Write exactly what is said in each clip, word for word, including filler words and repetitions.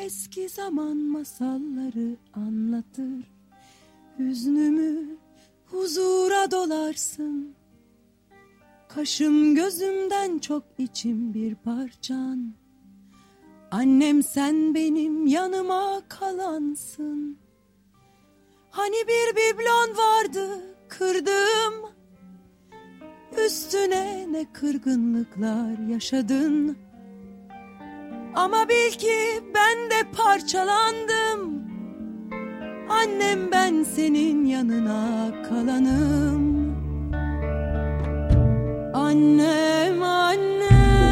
eski zaman masalları anlatır. Hüznümü huzura dolarsın. Kaşım gözümden çok içim bir parçan. Annem sen benim yanıma kalansın. Hani bir biblon vardı kırdım. Üstüne ne kırgınlıklar yaşadın. Ama bil ki ben de parçalandım. Annem ben senin yanına kalanım. Annem annem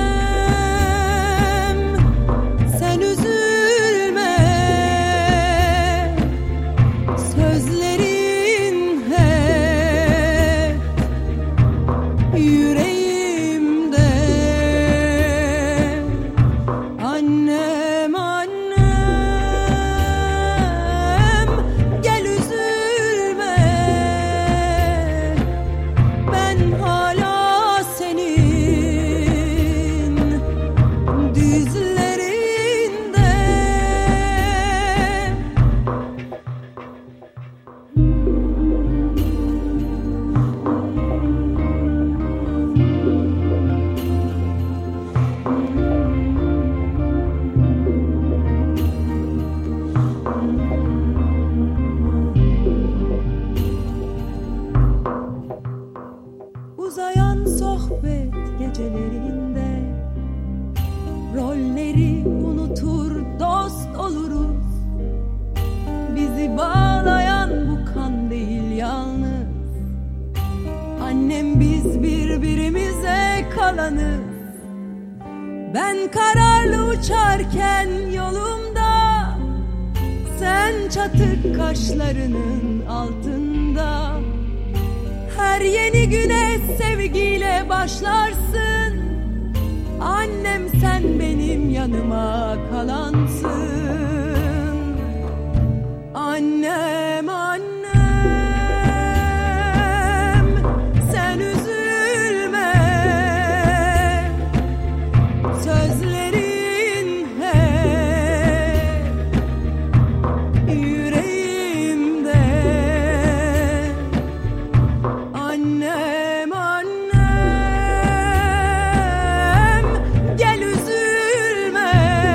sen üzülme. Sözlerin hep yüreğimde. Annem annem gel üzülme. Ben hala senin dizlerinde. Uzayan sohbet gecelerinde rolleri unutur dost oluruz. Bizi bağlayan bu kan değil yalnız. Annem biz birbirimize kalanız. Ben kararlı uçarken yolumda, sen çatık kaşlarının altında. Her yeni güne sevgiyle başlarsın. Annem sen benim yanıma kalansın. Annem annem sen üzülme. Sözlerin hep yüreğimde. Annem annem gel üzülme.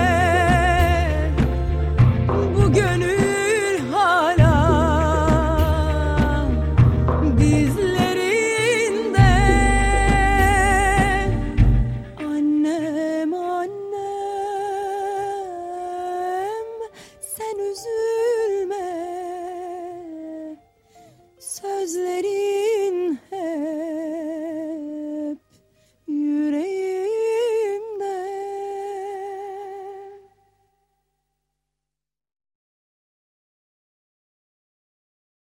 Bu gönül hala dizlerinde. Annem annem sen üzülme. Sözlerin